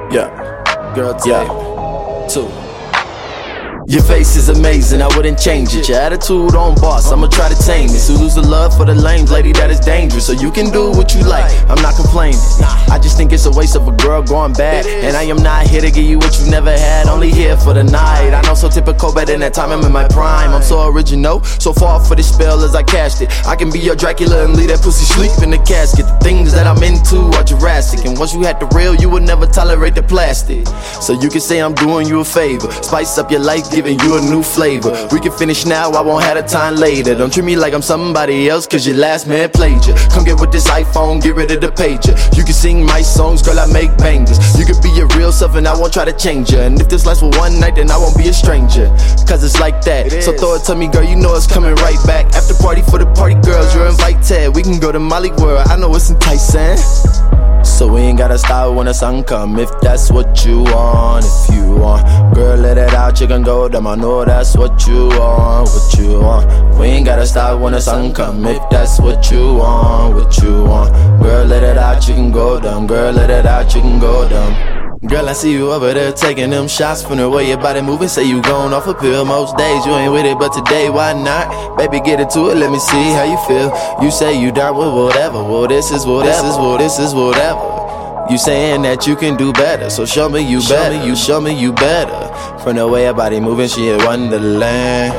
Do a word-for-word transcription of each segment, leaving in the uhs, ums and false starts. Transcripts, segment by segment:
Yeah, girl tape, yeah. Two. Your face is amazing, I wouldn't change it. Your attitude on boss, I'ma try to tame it. So lose the love for the lames, lady, that is dangerous. So you can do what you like, I'm not complaining. I just think it's a waste of a girl going bad. And I am not here to give you what you never had, only here for the night. I know so typical, but in that time I'm in my prime. I'm so original, so far for the spell as I cast it. I can be your Dracula and leave that pussy sleep in the casket. The things that I'm into are Jurassic, and once you had the real, you would never tolerate the plastic. So you can say I'm doing you a favor, spice up your life, giving you a new flavor. We can finish now, I won't have the time later. Don't treat me like I'm somebody else, cause your last man played you. Come get with this iPhone, get rid of the pager. You can sing my songs, girl, I make bangers. You can be your real self and I won't try to change you. And if this lasts for one night, then I won't be a stranger, cause it's like that. So throw it to me, girl, you know it's coming right back. After party for the party girls, you're invited. We can go to Molly World, I know it's enticing. So we ain't gotta stop when the sun come, if that's what you want. If you want, girl, let it out, you can go dumb. I know that's what you want, what you want. We ain't gotta stop when the sun come, if that's what you want, what you want. Girl, let it out, you can go dumb. Girl, let it out, you can go dumb. Girl, I see you over there taking them shots from the way your body moving. Say you gone off a pill, most days you ain't with it, but today why not? Baby, get into it, let me see how you feel. You say you down with whatever, well this is whatever, this is well, this is whatever. You saying that you can do better, so show me you better, you show me you better. From the way your body moving, she in Wonderland.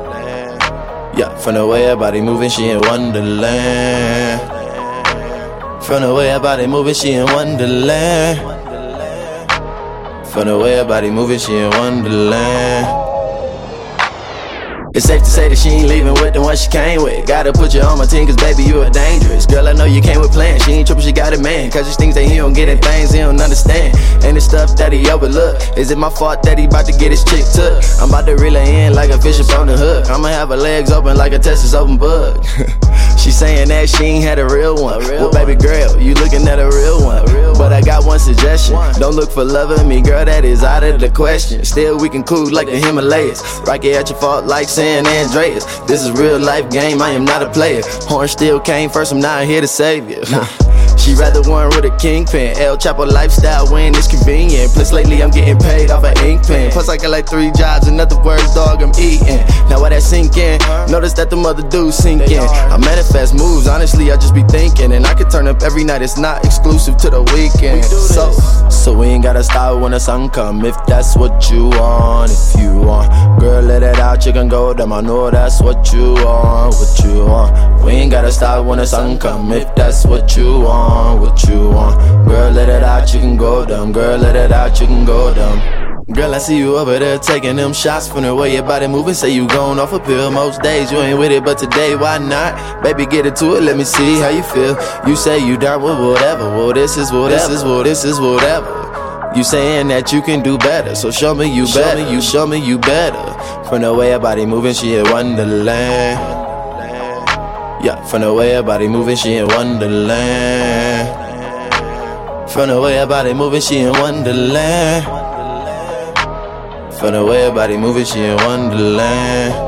Yeah, from the way your body moving, she in Wonderland. From the way her body moving, she in Wonderland. From the way her body moving, she in Wonderland. It's safe to say that she ain't leaving with the one she came with. Gotta put you on my team, cause baby, you are dangerous. Girl, I know you came with plans, she ain't tripping, she got a man. Cause there's things that he don't get and things he don't understand. And the stuff that he overlook. Is it my fault that he about to get his chick took? I'm about to reel her in like a fish up on the hook. I'ma have her legs open like a Texas open bug. She saying that she ain't had a real one. Well, baby girl, you looking at a real one. But I got one suggestion. Don't look for love in me, girl, that is out of the question. Still, we can cool like the Himalayas. Rocky at your fault like San Andreas. This is real life game, I am not a player. Horn still came first, I'm not here to save you. She rather one with a kingpin. El Chapo lifestyle when it's convenient. Plus lately I'm getting paid off an ink pen. Plus I got like three jobs, in other words, dog, I'm eating. Now why that sink in? Notice that the mother dudes sink in. I manifest moves, honestly I just be thinking. And I can turn up every night, it's not exclusive to the weekend. So, so we ain't gotta stop when the sun come, if that's what you want, if you want. Girl, let it out, you can go dumb, I know that's what you want, what you want. We ain't gotta stop when the sun come, if that's what you want, what you want. Girl, let it out, you can go dumb. Girl, let it out, you can go dumb. Girl, I see you over there taking them shots from the way your body moving. Say you gone off a pill, most days you ain't with it, but today why not? Baby, get into it, let me see how you feel. You say you down with whatever, well this is whatever, this is well, this is whatever. You saying that you can do better, so show me you better, you show me you better. From the way your body moving, she in Wonderland. Yeah, from the way her body moving, she in Wonderland. From the way her body moving, she in Wonderland. From the way her body moving, she in Wonderland.